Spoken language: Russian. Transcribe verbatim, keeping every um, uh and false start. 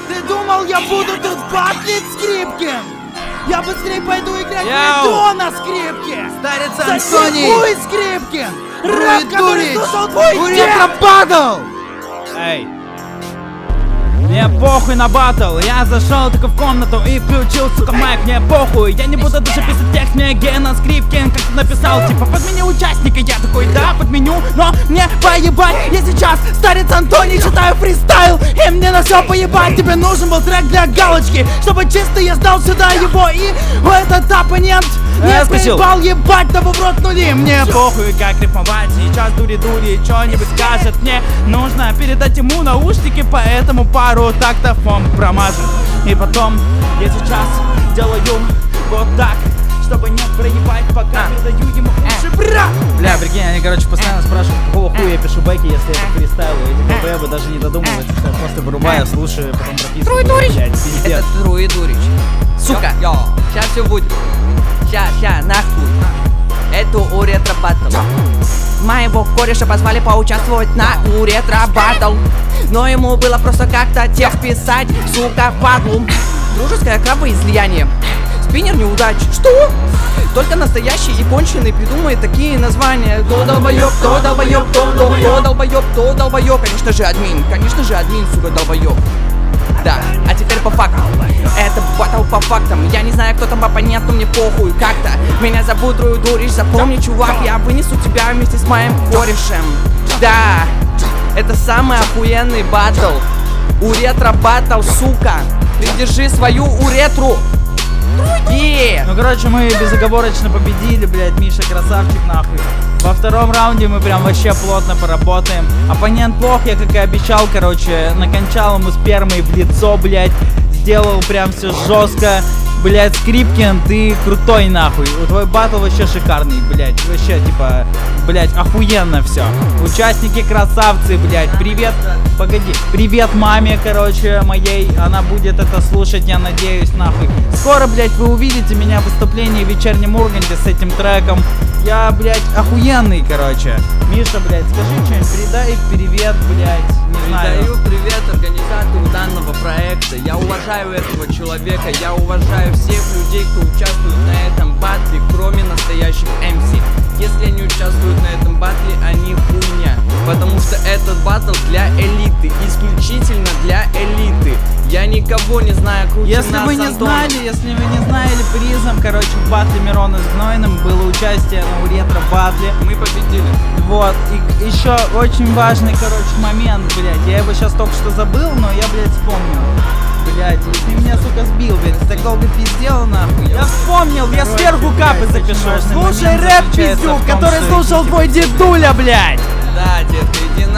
Ты думал, я буду тут батлить, Скрипкин? Я быстрее пойду играть Яу. в на скрипке! Старец Антоний! Хуй, Скрипкин! Рэп, который слушал твой дед! Уретра батл! Эй! Мне похуй на батл, я зашел только в комнату и включил, сука, майк, мне похуй. Я не буду даже писать текст, мне Гена Скрипкин как-то написал, типа, подмени участника. Я такой, да, подменю, но мне поебать. Я сейчас старец Антоний, читаю фристайл, и мне на все поебать. Тебе нужен был трек для галочки, чтобы чисто я сдал сюда его. И в этот оппонент не проебал, ебать, того в рот нули. Мне похуй, как рифмовать, сейчас дури-дури что-нибудь скажет. Мне нужно передать ему наушники, поэтому пару тактов он промажет. И потом я сейчас делаю вот так, чтобы не проебать, пока передаю ему уши. Бра! Бля, прикинь, они, короче, постоянно спрашивают, какого хуя я пишу бэки, если это фристайл. И эти ДБ бы даже не додумываются, что я просто вырубаю, слушаю, потом прописываю. Труй-дурич! Блядь, пиздец. Это Труй-дурич. Сука, сейчас все будет. Ща, ща, нахуй. Это Уретра батл. Моего кореша позвали поучаствовать на Уретра батл, но ему было просто как-то текст писать, сука, падлу. Дружеское кровоизлияние. Спиннер неудач. Что? Только настоящий и конченый придумает такие названия. То долбоёб, то долбоёб, то, то, то долбоёб, то долбоёб. Конечно же админ, конечно же админ, сука, долбоёб. Да, а теперь по фактам. Это батл по фактам. Я не знаю, кто там оппонент, но мне похуй как-то. Меня зовут Труй-дурич, запомни, чувак, я вынесу тебя вместе с моим корешем. Да, это самый охуенный батл. Уретра батл, сука. Придержи свою уретру. Yeah. Ну, короче, мы безоговорочно победили, блядь, Миша красавчик, нахуй. Во втором раунде мы прям вообще плотно поработаем. Оппонент плох, я как и обещал, короче, накончал ему спермой в лицо, блядь. Сделал прям все жестко. Блядь, Скрипкин, ты крутой, нахуй. У твой батл вообще шикарный, блядь. Вообще, типа, блядь, охуенно все. Участники красавцы, блядь. Привет, погоди. Привет маме, короче, моей. Она будет это слушать, я надеюсь, нахуй. Скоро, блядь, вы увидите меня в выступлении в вечернем Урганте с этим треком. Я, блядь, охуенный, короче. Миша, блядь, скажи что-нибудь, передай привет, блядь. Не знаю. Передаю привет организатору данного проекта. Я уважаю этого человека, я уважаю всех людей, кто участвует на этом батле, кроме настоящих эм си. Если они участвуют на этом батле, они хуйня. Потому что этот батл для элиты, исключительно для элиты. Я никого не знаю круче Если нас, вы не Антона. знали, если вы не знали, призом, короче, в батле Мирона с Гнойным было участие на Уретра батле. Мы победили. Вот, и еще очень важный, короче, момент, блядь. Я его сейчас только что забыл, но я, блядь, вспомнил. Блядь, ты меня, сука, сбил, блядь, ты так долго пиздел, нахуй. Я вспомнил, я сверху капы запишу. Слушай рэп, пиздюк, который слушал твой дедуля, блядь. Да, детка, иди